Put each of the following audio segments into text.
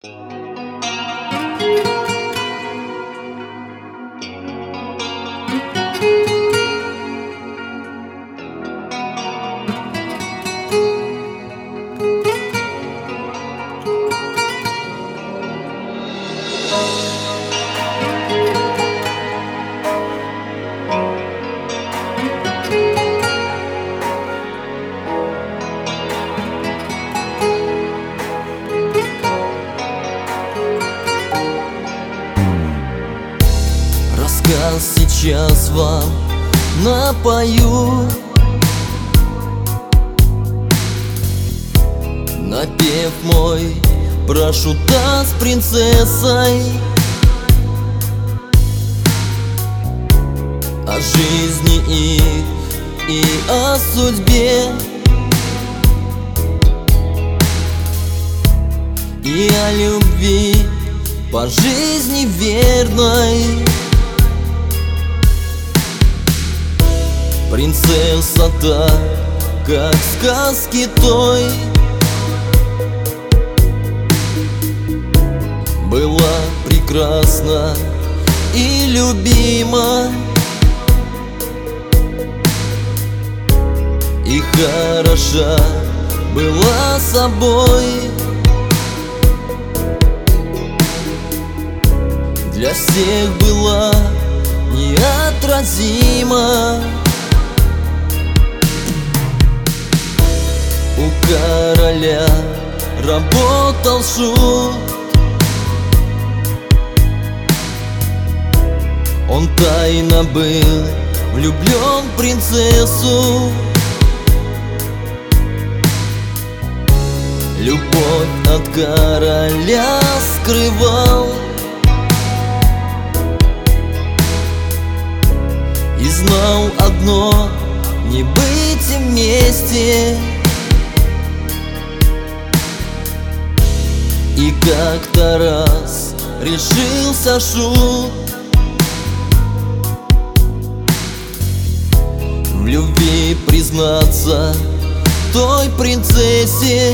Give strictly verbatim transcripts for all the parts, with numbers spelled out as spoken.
Рассказ сейчас вам напою, напев мой про шута с принцессой, о жизни их и о судьбе, и о любви по жизни верной. Принцесса так, как в сказке той, была прекрасна и любима, и хороша была собой. Для всех была неотразима. У короля работал шут, он тайно был влюблен в принцессу. Любовь от короля скрывал и знал одно — не быть вместе. И как-то раз решился шут в любви признаться той принцессе.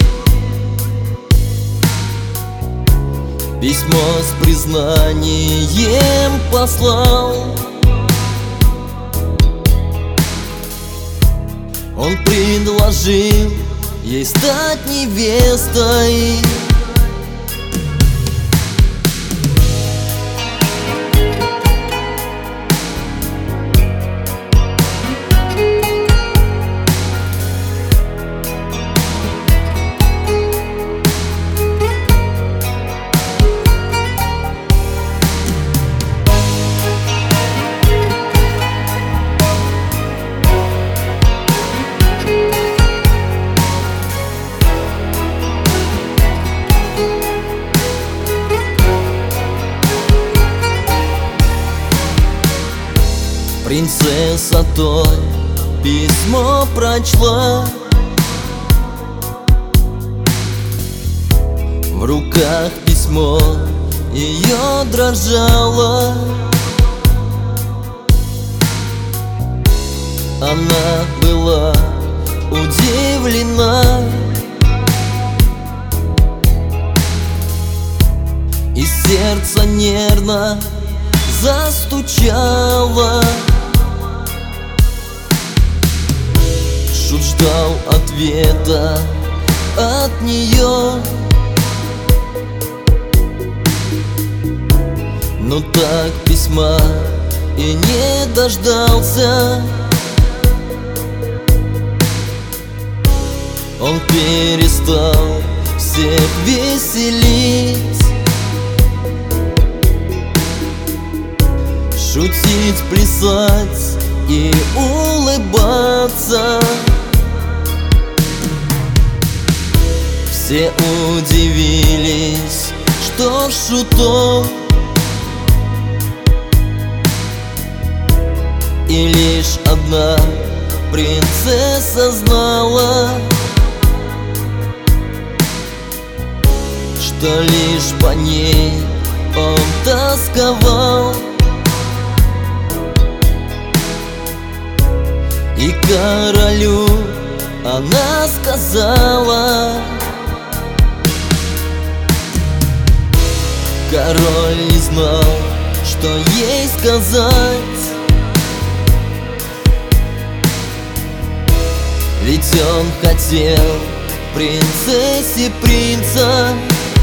Письмо с признанием послал, он предложил ей стать невестой. Принцесса той письмо прочла, в руках письмо ее дрожало. Она была удивлена, и сердце нервно застучало. Шут ждал ответа от нее, но так письма и не дождался. Он перестал всех веселить, шутить, плясать и улыбаться. Все удивились, что шутом, и лишь одна принцесса знала, что лишь по ней он тосковал. И королю она сказала: Король не знал, что ей сказать, ведь он хотел принцессе принца.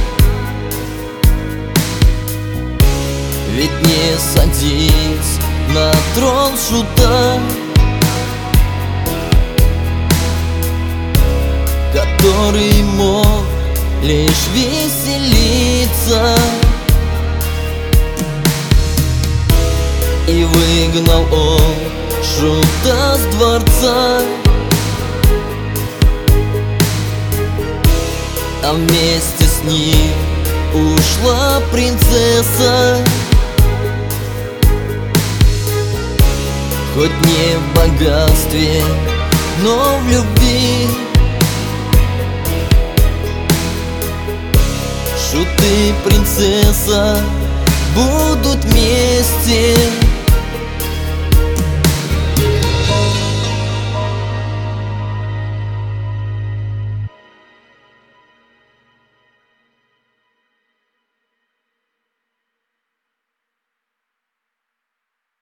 Ведь не садись на трон шута, который мог лишь веселиться. И выгнал он шута с дворца, а вместе с ним ушла принцесса. Хоть не в богатстве, но в любви шут и принцесса будут вместе.